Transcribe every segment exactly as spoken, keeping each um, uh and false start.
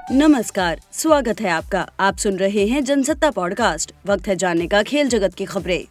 नमस्कार, स्वागत है आपका। आप सुन रहे हैं जनसत्ता पॉडकास्ट। वक्त है जानने का खेल जगत की खबरें।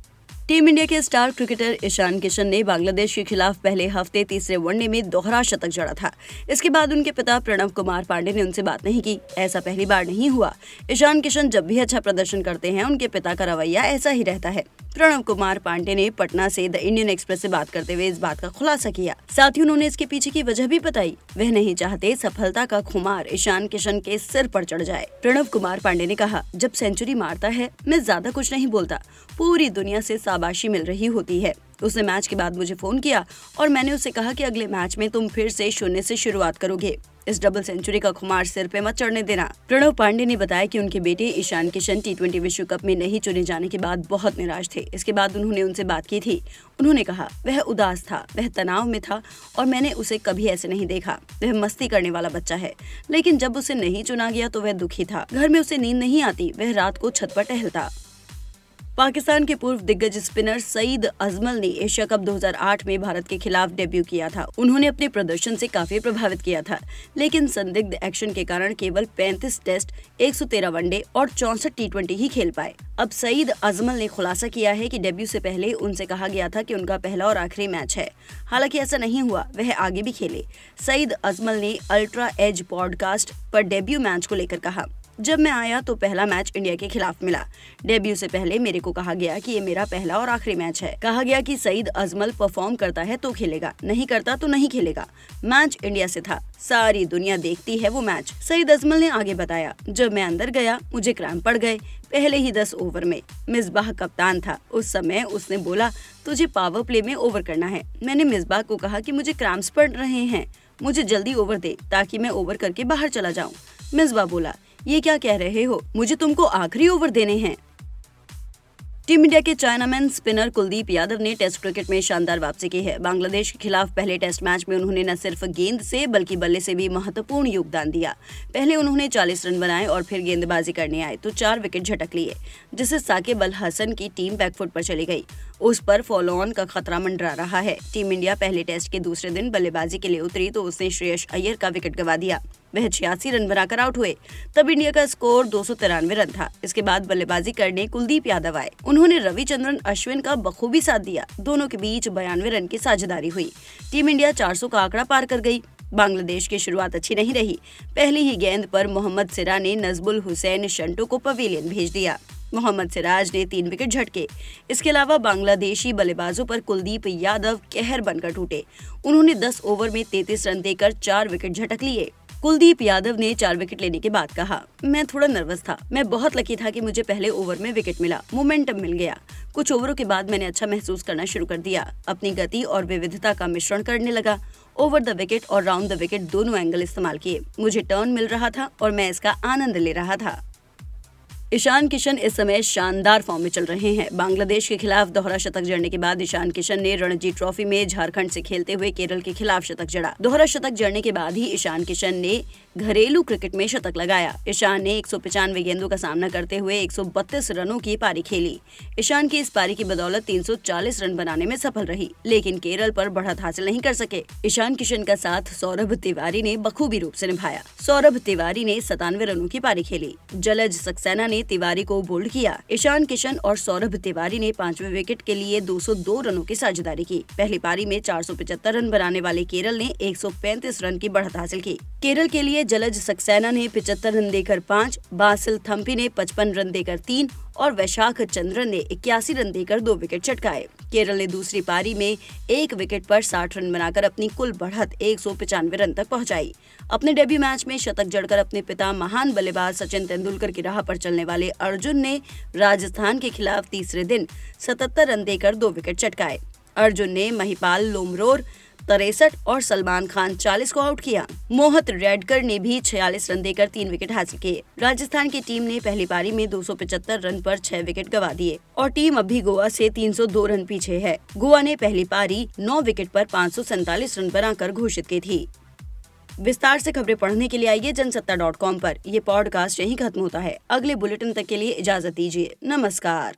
टीम इंडिया के स्टार क्रिकेटर ईशान किशन ने बांग्लादेश के खिलाफ पहले हफ्ते तीसरे वनडे में दोहरा शतक जड़ा था। इसके बाद उनके पिता प्रणव कुमार पांडे ने उनसे बात नहीं की। ऐसा पहली बार नहीं हुआ। ईशान किशन जब भी अच्छा प्रदर्शन करते हैं, उनके पिता का रवैया ऐसा ही रहता है। प्रणव कुमार पांडे ने पटना से द इंडियन एक्सप्रेस से बात करते हुए इस बात का खुलासा किया। साथ ही उन्होंने इसके पीछे की वजह भी बताई। वह नहीं चाहते सफलता का खुमार ईशान किशन के सिर पर चढ़ जाए। प्रणव कुमार पांडे ने कहा, जब सेंचुरी मारता है मैं ज्यादा कुछ नहीं बोलता, पूरी दुनिया से शाबाशी मिल रही होती है। उसने मैच के बाद मुझे फोन किया और मैंने उससे कहा कि अगले मैच में तुम फिर से शून्य से शुरुआत करोगे। इस डबल सेंचुरी का खुमार सिर पे मत चढ़ने देना। प्रणव पांडे ने बताया कि उनके बेटे ईशान किशन टी ट्वेंटी विश्व कप में नहीं चुने जाने के बाद बहुत निराश थे। इसके बाद उन्होंने उनसे बात की थी। उन्होंने कहा, वह उदास था, वह तनाव में था और मैंने उसे कभी ऐसे नहीं देखा। वह मस्ती करने वाला बच्चा है, लेकिन जब उसे नहीं चुना गया तो वह दुखी था। घर में उसे नींद नहीं आती, वह रात को छत पर टहलता। पाकिस्तान के पूर्व दिग्गज स्पिनर सईद अजमल ने एशिया कप दो हज़ार आठ में भारत के खिलाफ डेब्यू किया था। उन्होंने अपने प्रदर्शन से काफी प्रभावित किया था, लेकिन संदिग्ध एक्शन के कारण केवल पैंतीस टेस्ट, एक सौ तेरह वनडे और चौसठ टी ट्वेंटी ही खेल पाए। अब सईद अजमल ने खुलासा किया है कि डेब्यू से पहले उनसे कहा गया था कि उनका पहला और आखिरी मैच है। हालांकि ऐसा नहीं हुआ, वह आगे भी खेले। सईद अजमल ने अल्ट्रा एज पॉडकास्ट पर डेब्यू मैच को लेकर कहा, जब मैं आया तो पहला मैच इंडिया के खिलाफ मिला। डेब्यू से पहले मेरे को कहा गया कि ये मेरा पहला और आखिरी मैच है। कहा गया कि सईद अजमल परफॉर्म करता है तो खेलेगा, नहीं करता तो नहीं खेलेगा। मैच इंडिया से था, सारी दुनिया देखती है वो मैच। सईद अजमल ने आगे बताया, जब मैं अंदर गया मुझे क्रैम्प पड़ गए पहले ही दस ओवर में। मिसबाह कप्तान था उस समय, उसने बोला तुझे पावर प्ले में ओवर करना है। मैंने मिसबाह को कहा कि मुझे क्रैम्प्स पड़ रहे हैं, मुझे जल्दी ओवर दे ताकि मैं ओवर करके बाहर चला जाऊं। मिसबाह बोला, ये क्या कह रहे हो, मुझे तुमको आखिरी ओवर देने हैं। टीम इंडिया के चाइनामैन स्पिनर कुलदीप यादव ने टेस्ट क्रिकेट में शानदार वापसी की है। बांग्लादेश के खिलाफ पहले टेस्ट मैच में उन्होंने न सिर्फ गेंद से बल्कि बल्ले से भी महत्वपूर्ण योगदान दिया। पहले उन्होंने चालीस रन बनाए और फिर गेंदबाजी करने आए तो चार विकेट झटक लिए, जिससे साकिब अल हसन की टीम बैकफुट पर चली गई। उस पर फॉलो ऑन का खतरा मंडरा रहा है। टीम इंडिया पहले टेस्ट के दूसरे दिन बल्लेबाजी के लिए उतरी तो उसने श्रेयस अय्यर का विकेट गंवा दिया। वह छियासी रन बनाकर आउट हुए। तब इंडिया का स्कोर दो सौ तिरानवे रन था। इसके बाद बल्लेबाजी करने कुलदीप यादव आए। उन्होंने रविचंद्रन अश्विन का बखूबी साथ दिया। दोनों के बीच बयानवे रन की साझेदारी हुई। टीम इंडिया चार सौ का आंकड़ा पार कर गई। बांग्लादेश की शुरुआत अच्छी नहीं रही। पहली ही गेंद पर मोहम्मद सिराज ने नजबुल हुसैन शंटो को पवेलियन भेज दिया। मोहम्मद सिराज ने तीन विकेट झटके। इसके अलावा बांग्लादेशी बल्लेबाजों पर कुलदीप यादव कहर बनकर टूटे। उन्होंने दस ओवर में तैंतीस रन देकर चार विकेट झटक लिए। कुलदीप यादव ने चार विकेट लेने के बाद कहा, मैं थोड़ा नर्वस था। मैं बहुत लकी था कि मुझे पहले ओवर में विकेट मिला, मोमेंटम मिल गया। कुछ ओवरों के बाद मैंने अच्छा महसूस करना शुरू कर दिया। अपनी गति और विविधता का मिश्रण करने लगा। ओवर द विकेट और राउंड द विकेट दोनों एंगल इस्तेमाल किए। मुझे टर्न मिल रहा था और मैं इसका आनंद ले रहा था। ईशान किशन इस समय शानदार फॉर्म में चल रहे हैं। बांग्लादेश के खिलाफ दोहरा शतक जड़ने के बाद ईशान किशन ने रणजी ट्रॉफी में झारखंड से खेलते हुए केरल के खिलाफ शतक जड़ा। दोहरा शतक जड़ने के बाद ही ईशान किशन ने घरेलू क्रिकेट में शतक लगाया। ईशान ने एक सौ पचानवे गेंदों का सामना करते हुए एक सौ बत्तीस रनों की पारी खेली। ईशान की इस पारी की बदौलत तीन सौ चालीस रन बनाने में सफल रही, लेकिन केरल पर बढ़त हासिल नहीं कर सके। ईशान किशन का साथ सौरभ तिवारी ने बखूबी रूप से निभाया। सौरभ तिवारी ने सतानवे रनों की पारी खेली। जलज सक्सेना ने तिवारी को बोल्ड किया। ईशान किशन और सौरभ तिवारी ने पांचवें विकेट के लिए दो सौ दो रनों की साझेदारी की। पहली पारी में चार सौ पचहत्तर रन बनाने वाले केरल ने एक सौ पैंतीस रन की बढ़त हासिल की। केरल के लिए जलज सक्सेना ने पचहत्तर रन देकर पाँच, बासिल थम्पी ने पचपन रन देकर तीन और वैशाख चंद्रन ने इक्यासी रन देकर दो विकेट चटकाए। केरल ने दूसरी पारी में एक विकेट पर साठ रन बनाकर अपनी कुल बढ़त एक सौ पचानवे रन तक पहुंचाई। अपने डेब्यू मैच में शतक जड़कर अपने पिता महान बल्लेबाज सचिन तेंदुलकर की राह पर चलने वाले अर्जुन ने राजस्थान के खिलाफ तीसरे दिन सतहत्तर रन देकर दो विकेट चटकाए। अर्जुन ने महिपाल लोमरोर तिरसठ और सलमान खान चालीस को आउट किया। मोहित रेडकर ने भी छियालीस रन देकर तीन विकेट हासिल किए। राजस्थान की टीम ने पहली पारी में दो सौ पचहत्तर रन पर छह विकेट गंवा दिए और टीम अब भी गोवा से तीन सौ दो रन पीछे है। गोवा ने पहली पारी नौ विकेट पर पाँच सौ सैंतालीस रन बनाकर घोषित की थी। विस्तार से खबरें पढ़ने के लिए आइए जनसत्ता डॉट कॉम पर। ये पॉडकास्ट यहीं खत्म होता है। अगले बुलेटिन तक के लिए इजाजत दीजिए। नमस्कार।